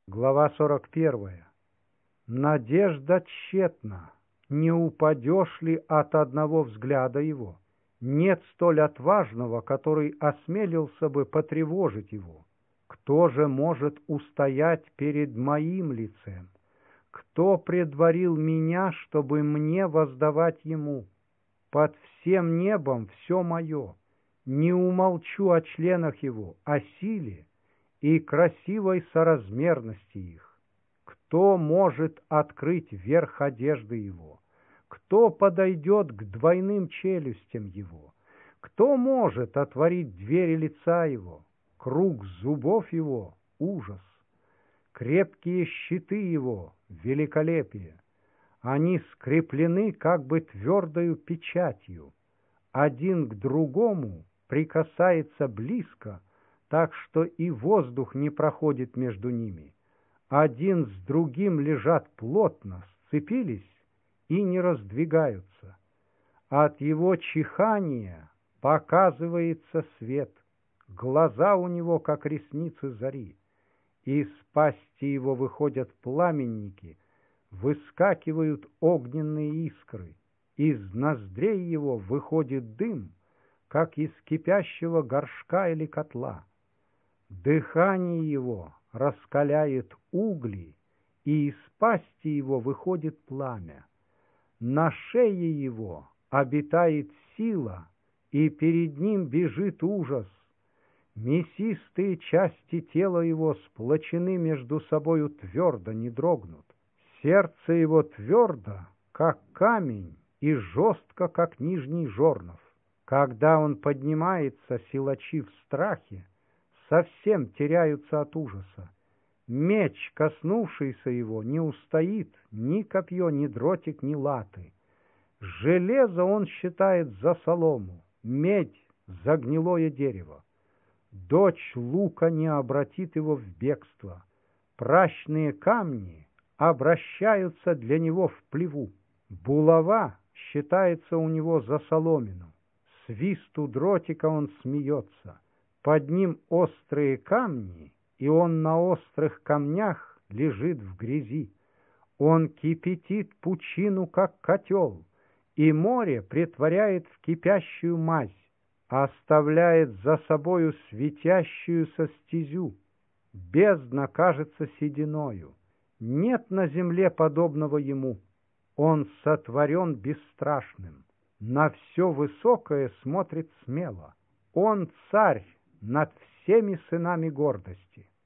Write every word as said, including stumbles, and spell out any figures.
Глава сорок первая. Надежда тщетна, не упадешь ли от одного взгляда его? Нет столь отважного, который осмелился бы потревожить его. Кто же может устоять перед моим лицем? Кто предварил меня, чтобы мне воздавать ему? Под всем небом все мое. Не умолчу о членах его, о силе и красивой соразмерности их. Кто может открыть верх одежды его? Кто подойдет к двойным челюстям его? Кто может отворить двери лица его? Круг зубов его — ужас. Крепкие щиты его — великолепие. Они скреплены как бы твердою печатью. Один к другому прикасается близко, так что и воздух не проходит между ними. Один с другим лежат плотно, сцепились и не раздвигаются. От его чихания показывается свет, глаза у него, как ресницы зари. Из пасти его выходят пламенники, выскакивают огненные искры, из ноздрей его выходит дым, как из кипящего горшка или котла. Дыхание его раскаляет угли, и из пасти его выходит пламя. На шее его обитает сила, и перед ним бежит ужас. Мясистые части тела его сплочены между собою твердо, не дрогнут. Сердце его твердо, как камень, и жестко, как нижний жорнов. Когда он поднимается, силачи в страхе совсем теряются от ужаса. Меч, коснувшийся его, не устоит ни копье, ни дротик, ни латы. Железо он считает за солому, медь за гнилое дерево. Дочь лука не обратит его в бегство. Пращные камни обращаются для него в плеву. Булава считается у него за соломину. Свисту дротика он смеется. Под ним острые камни, и он на острых камнях лежит в грязи. Он кипятит пучину, как котел, и море претворяет в кипящую мазь, оставляет за собою светящуюся стезю. Бездна кажется сединою. Нет на земле подобного ему. Он сотворен бесстрашным. На все высокое смотрит смело. Он царь над всеми сынами гордости.